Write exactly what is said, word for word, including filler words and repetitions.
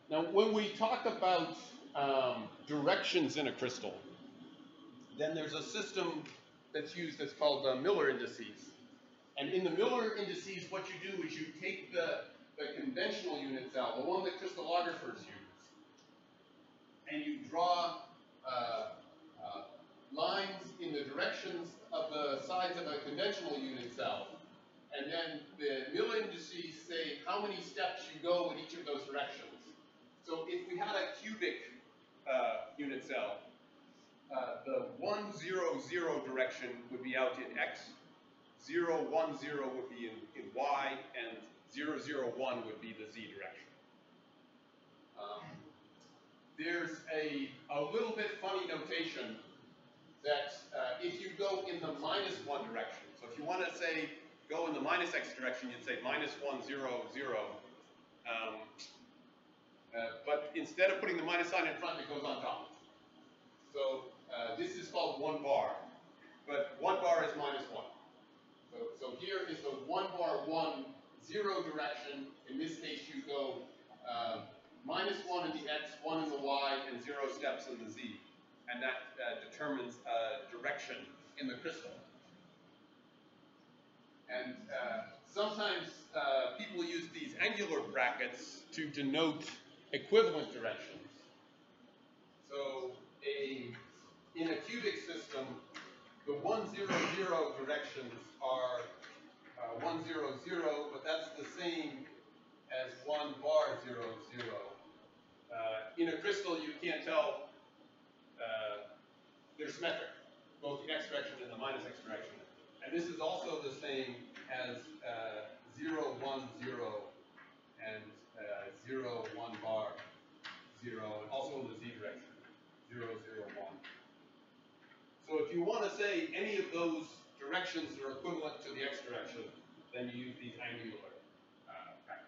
Now, when we talk about um, directions in a crystal, then there's a system that's used that's called uh, Miller indices. And in the Miller indices, what you do is you take the, the conventional unit cell, the one that crystallographers use, and you draw uh, uh, lines in the directions of the sides of a conventional unit cell. And then the Miller indices say how many steps you go in each of those directions. So if we had a cubic uh, unit cell, uh, the one, zero, zero direction would be out in x, zero, one, zero would be in, in y, and zero, zero, one would be the z direction. Um, there's a, a little bit funny notation that uh, if you go in the minus one direction, so if you want to say go in the minus x direction, you'd say minus one, zero, zero. Um, uh, but instead of putting the minus sign in front, it goes on top. So uh, this is called one bar, but one bar is minus one. So, so here is the one bar one, zero direction. In this case, you go uh, minus one in the x, one in the y, and zero steps in the z. And that uh, determines uh, direction in the crystal. And uh, sometimes uh, people use these angular brackets to denote equivalent directions. So a, in a cubic system, the one, zero, zero directions are uh, one, zero, zero, but that's the same as one bar, zero, zero. Uh, in a crystal, you can't tell, uh, they're symmetric, both the x direction and the minus x direction. And this is also the same as uh, zero, one, zero, and uh, zero, one bar, zero, and also in the z direction, zero, zero, one. So if you want to say any of those directions are equivalent to the x direction, then you use these angular uh, brackets.